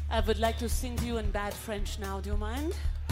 I would like to sing to you in bad French now. Do you mind?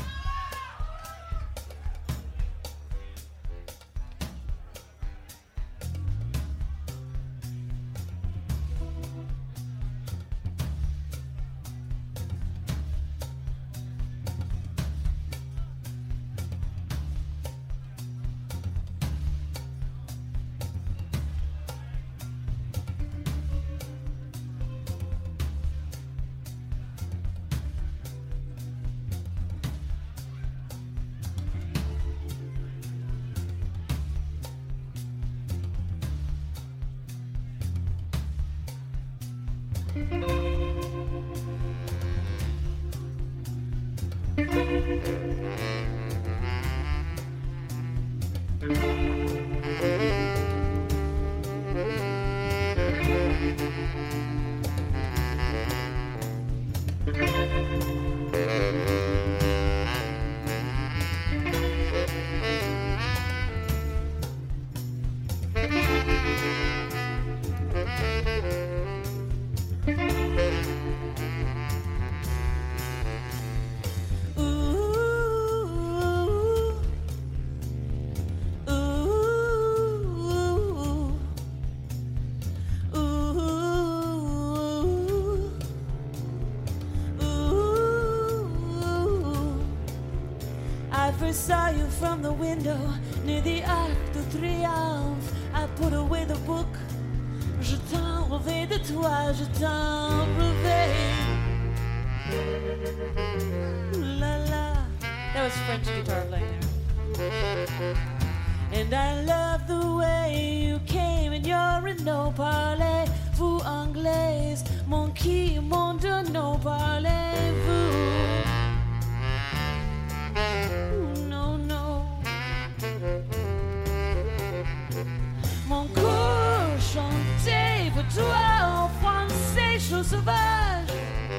Saw you from the window near the Arc de Triomphe. I put away the book. Je t'en rêvais de toi, je t'en rêvais. La la. That was French guitar playing there. And I love the way you came in your Renault. Parlez-vous anglaise? Mon qui, mon de no parlez-vous? Mon cœur chantait pour toi en français, chose sauvage.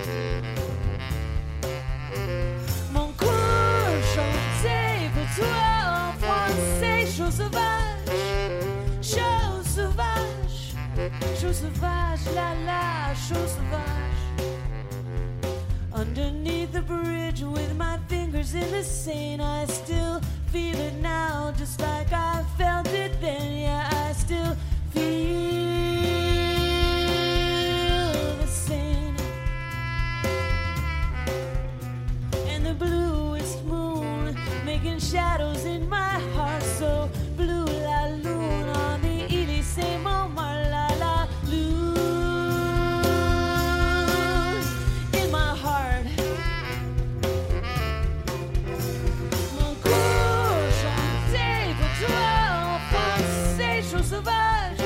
Mon cœur chantait pour toi en français, chose sauvage. Chose sauvage, chose sauvage, la la, chose sauvage. Underneath the bridge with my fingers in the sand, I still feel it now, just like I felt it then. Yeah, I still feel the same. And the bluest moon making shadows in my heart, so blue. La lune on the Elysee, Montmartre, la la lune in my heart. Mon cœur chantait pour toi en français, chose sauvage.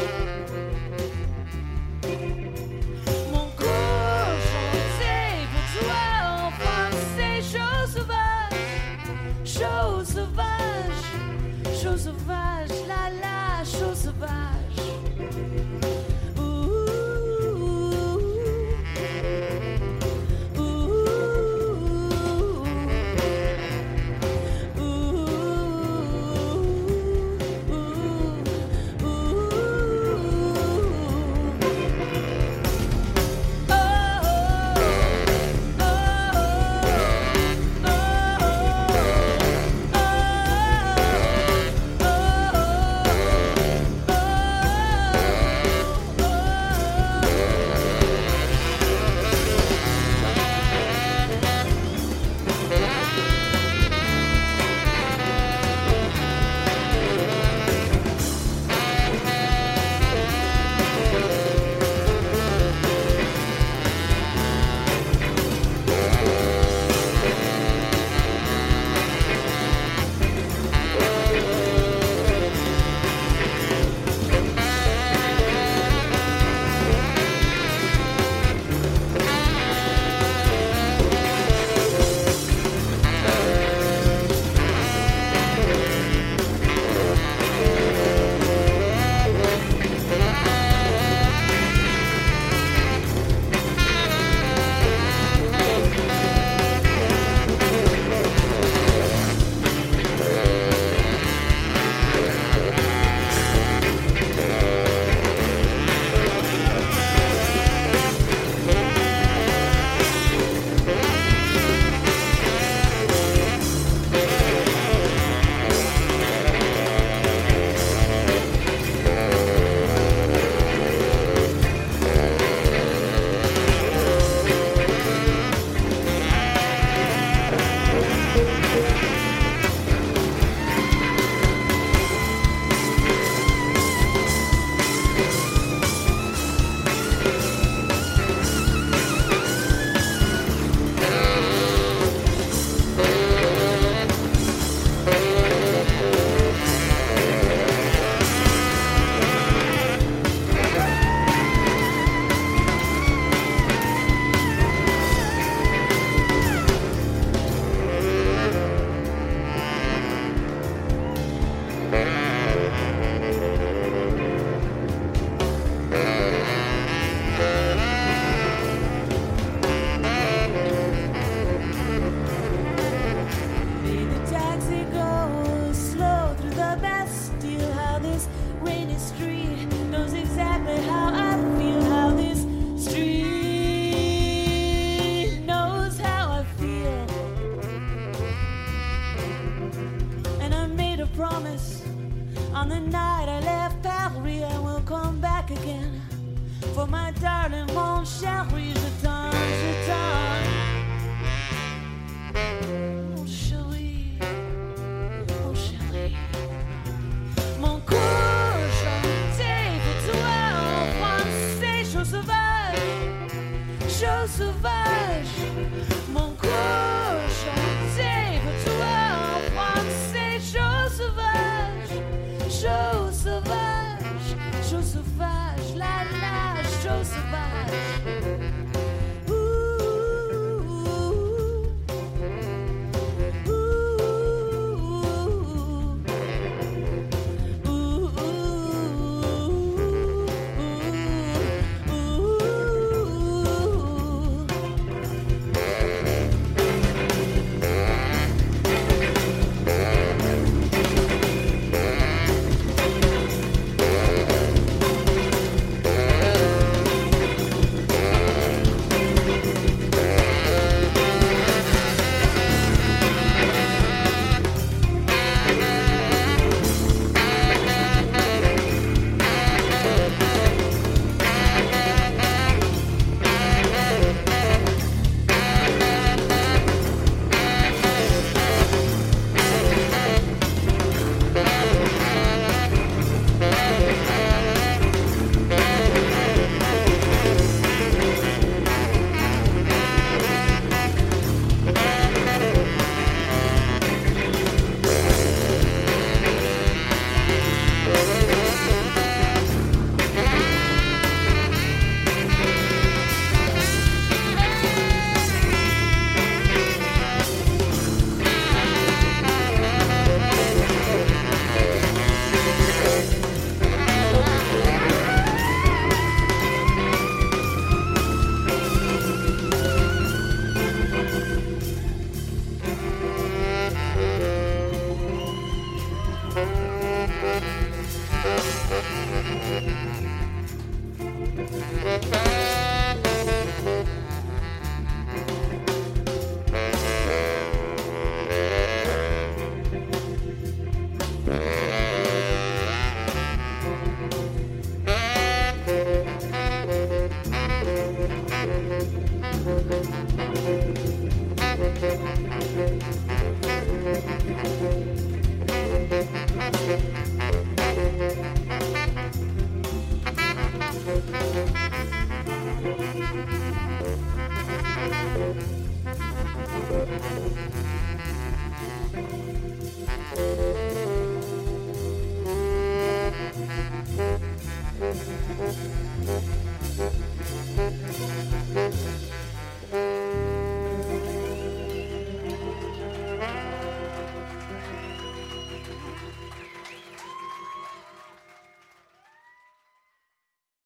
my darling, mon chéri, je t'aime, mon chéri, mon chéri. Mon cœur chanté pour toi en français, chose sauvage, chose sauvage. Mon cœur chanté pour toi en français, chose sauvage, chose sauvage, chose sauvage, la la, chose sauvage.